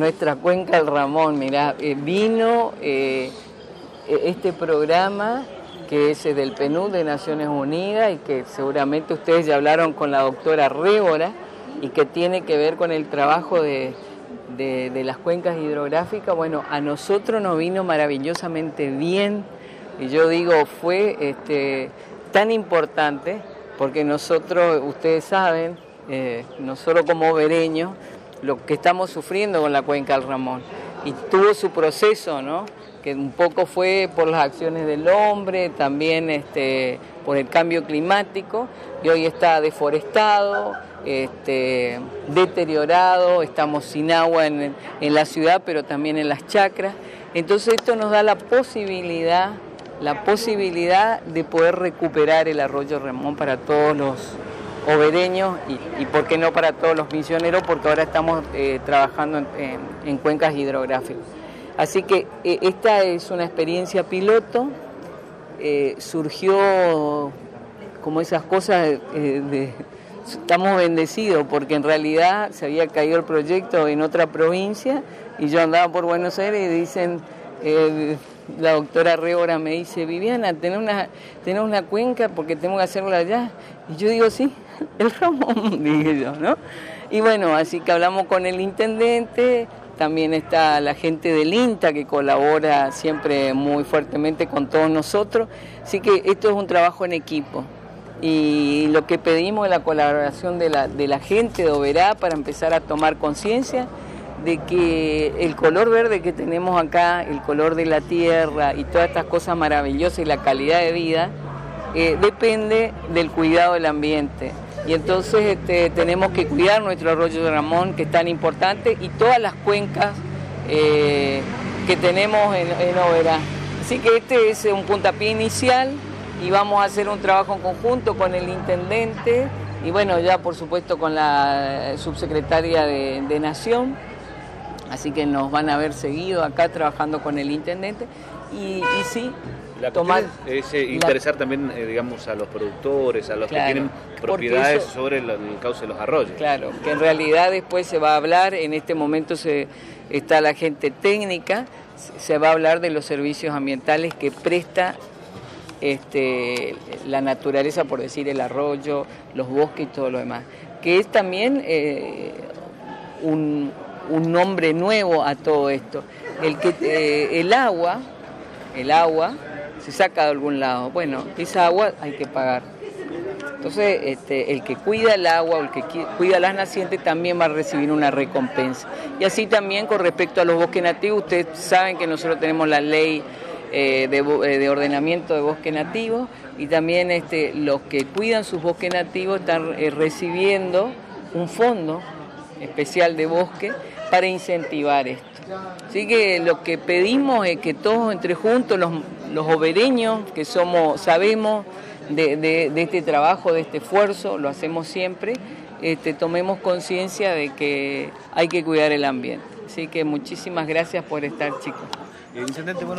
nuestra cuenca del Ramón. Mirá, vino este programa que es del PNUD de Naciones Unidas y que seguramente ustedes ya hablaron con la doctora Révora y que tiene que ver con el trabajo de las cuencas hidrográficas. Bueno, a nosotros nos vino maravillosamente bien y yo digo, fue tan importante porque nosotros, ustedes saben, nosotros como obereños, lo que estamos sufriendo con la cuenca del Ramón y tuvo su proceso, ¿no? Que un poco fue por las acciones del hombre, también por el cambio climático, y hoy está deforestado, deteriorado, estamos sin agua en la ciudad, pero también en las chacras. Entonces esto nos da la posibilidad de poder recuperar el arroyo Ramón para todos los obereños y por qué no para todos los misioneros, porque ahora estamos trabajando en cuencas hidrográficas. Así que esta es una experiencia piloto, surgió como esas cosas estamos bendecidos porque en realidad se había caído el proyecto en otra provincia y yo andaba por Buenos Aires y dicen, la doctora Révora me dice, Viviana, tenés una cuenca porque tengo que hacerla allá. Y yo digo, sí, el Ramón, dije yo, ¿no? Y bueno, así que hablamos con el intendente. También está la gente del INTA que colabora siempre muy fuertemente con todos nosotros. Así que esto es un trabajo en equipo. Y lo que pedimos es la colaboración de la gente de Oberá para empezar a tomar conciencia de que el color verde que tenemos acá, el color de la tierra y todas estas cosas maravillosas y la calidad de vida, depende del cuidado del ambiente. Y entonces tenemos que cuidar nuestro arroyo de Ramón, que es tan importante, y todas las cuencas que tenemos en Oberá. Así que este es un puntapié inicial y vamos a hacer un trabajo en conjunto con el intendente y bueno, ya por supuesto con la subsecretaria de Nación. Así que nos van a ver seguido acá trabajando con el intendente y sí. Es interesar también, digamos, a los productores, a los que tienen propiedades sobre el cauce de los arroyos. Claro, que en realidad después se va a hablar, en este momento está la gente técnica, se va a hablar de los servicios ambientales que presta la naturaleza, por decir, el arroyo, los bosques y todo lo demás. Que es también un nombre nuevo a todo esto. El agua se saca de algún lado. Bueno, esa agua hay que pagar. Entonces, el que cuida el agua o el que cuida las nacientes también va a recibir una recompensa. Y así también con respecto a los bosques nativos, ustedes saben que nosotros tenemos la ley de ordenamiento de bosques nativos y también los que cuidan sus bosques nativos están recibiendo un fondo especial de bosque para incentivar esto. Así que lo que pedimos es que todos entre juntos, los obereños que sabemos de este trabajo, de este esfuerzo, lo hacemos siempre, tomemos conciencia de que hay que cuidar el ambiente. Así que muchísimas gracias por estar, chicos. Intendente, bueno.